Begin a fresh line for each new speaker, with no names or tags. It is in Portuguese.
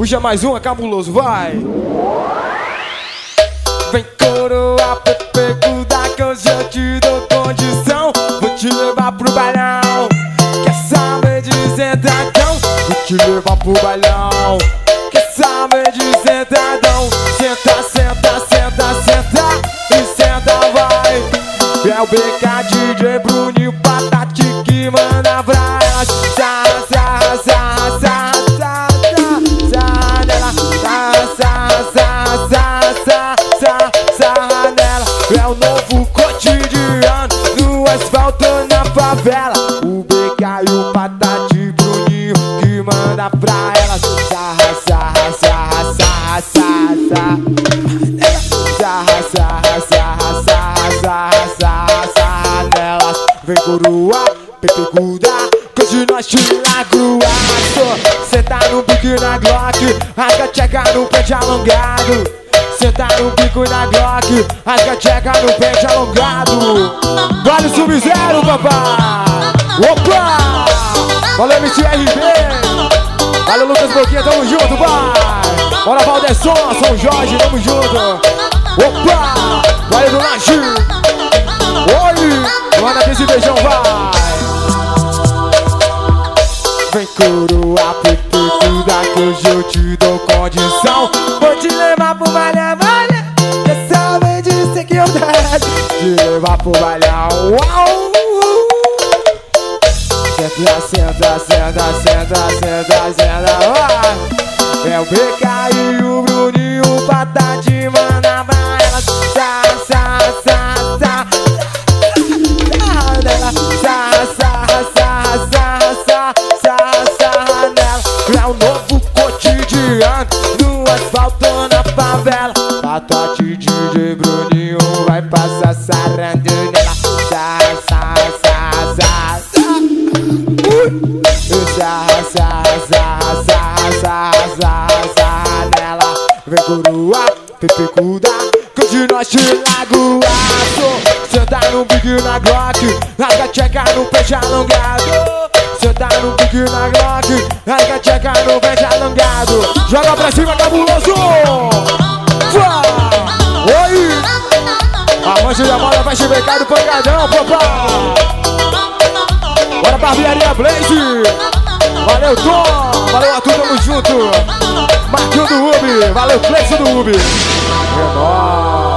Puxa mais um, é cabuloso, vai. Vem coroa, pepecuda, que hoje eu te dou condição. Vou te levar pro bailão. Quer saber de sentadão? Vou te levar pro bailão. Quer saber de sentadão? Senta, senta, senta, senta e senta, vai. É o BK, DJ Bruninho, Patati que manda pra elas. Sarra, sarra, sarra, sarra, sarra, sarra nela. Sarra, sarra, sarra, sarra, sarra, sarra nela. É o novo cotidiano no asfalto na favela. O BK e o Patati Bruninho que manda pra elas. Sarra, sarra, sarra, sarra, sarra, sarra, sarra, sarra, sarra, sarra, sarra, sarra nelas. Vem coroa, pepecuda, que hoje nós te lagroaço. Senta no bico na Glock, rasga tcheca no pente alongado. Senta no bico na Glock, rasga tcheca no pente alongado. Vale o Sub-Zero, papai. Opa! Valeu, MTRB. Valeu, Lucas Boquinha, tamo junto, vai. Bora, Valdesson, São Jorge, tamo junto. Opa! Valeu, do Lanche. Oi! Manda desse beijão, vai. Vem coroa, pepecuda, que hoje eu te dou condição. Vou te levar pro balhão, balhão. Quer saber disso que eu desce? Te levar pro balhão, uau. Senta, senta, senta, senta, senta, senta, vai. É o BK e o Bruninho, o Patati manda pra elas. Sarra, sarra, sarra, sarra, sarra, sarra, sarra, sarra, sarra, sarra, sarra nela. É o novo cotidiano no asfalto na favela. Patati, DJ Bruninho vai passar sarrando nela. Sarra, sarra, sarra, sarra, sarra, sarra, sarra, sarra, sarra, sarra, sarra nela. Vem coroa, pepecuda, que hoje nós te lagoaço. Senta no bico na Glock, rasga tcheca no peixe alongado. Senta no bico na Glock, rasga tcheca no peixe alongado. Joga pra cima, cabuloso! Oi! A mancha da moda vai chegar do pancadão, papai! Bora, barbearia Blaze! Valeu, Tom! Valeu, Arthur, tamo junto! Marquinho do Ubi! Valeu, Flexo do Ubi! É nóis!